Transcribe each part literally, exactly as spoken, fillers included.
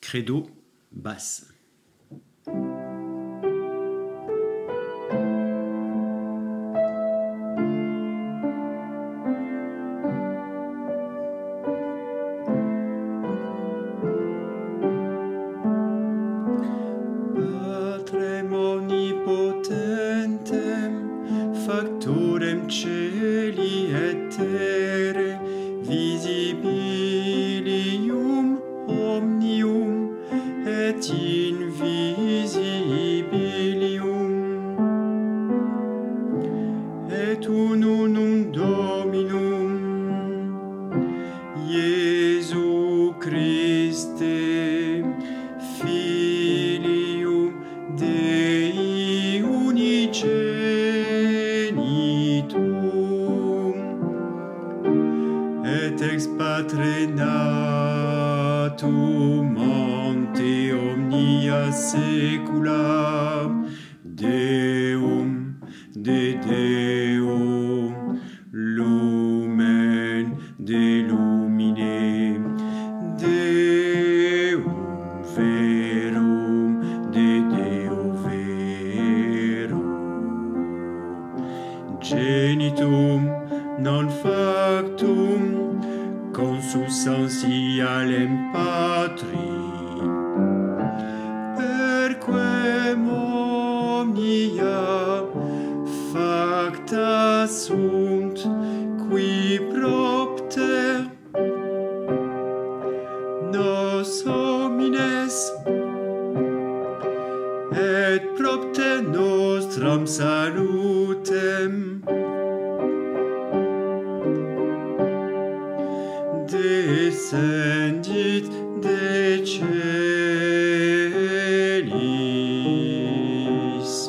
Credo, basse. Patrem omnipotentem, factorem celi et terre, visibilium omnium et invisibilium, et unum Dominum, Iesu Christe, Filium Dei unigenitum, et ex Patre natum ante omnia saecula, Deum de Deo, lumen de lumine, Deum verum de Deo verum, genitum non factum consubstantialem Patri, perquem omnia facta sunt qui propter nos homines et propter nostram salutem descendit de celis.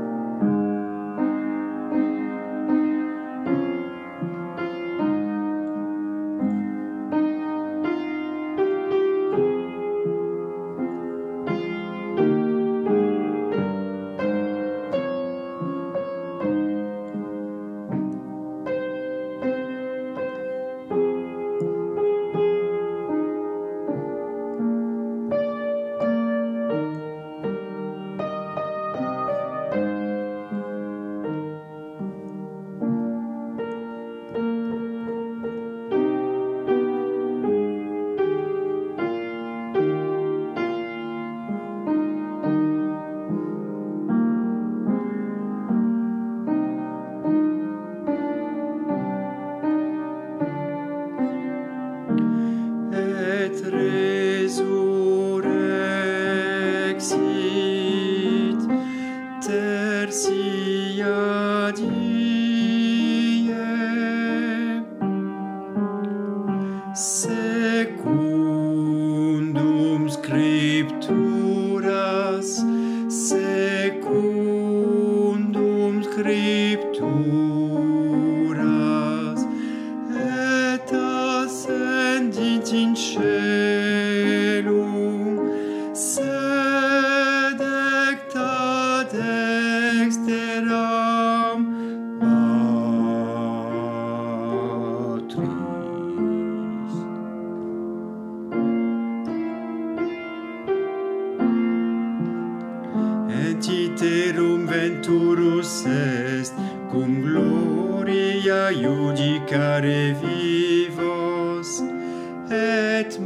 Et resurrexit tertia die, secundum scripturas, secundum scripturas, et ascendit in caelum, sed ecta dexteram Patris. Et iterum venturus est cum gloria iudicare vivos et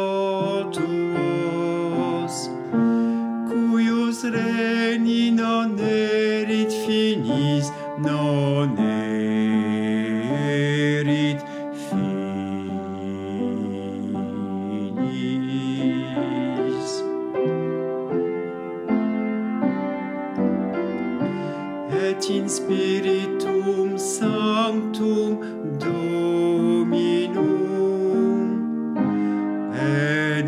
mortuos, cuius regni non erit finis, non erit finis. Et in Spiritum Sanctum Dominum, et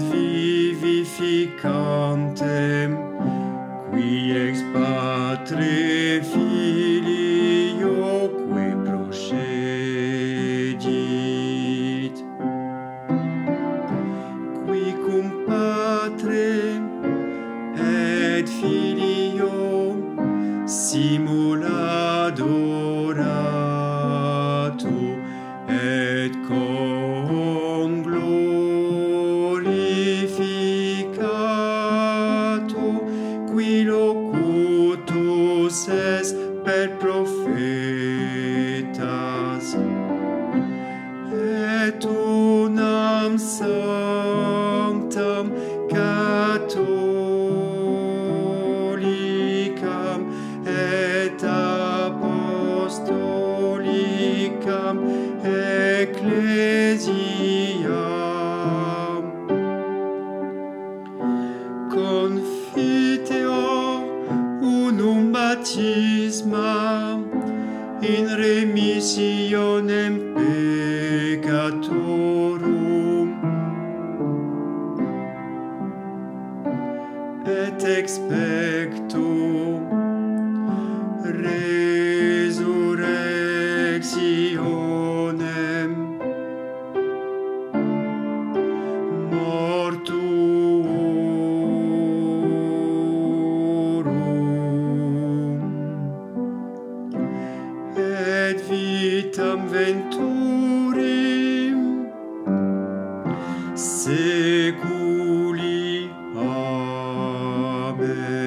vivificantem, qui ex Patre Filioque procedit, qui cum Patrem et Filio simul adorato et con glorificato et expecto resurrectionem mortuorum et vitam venturim seculi. Amen.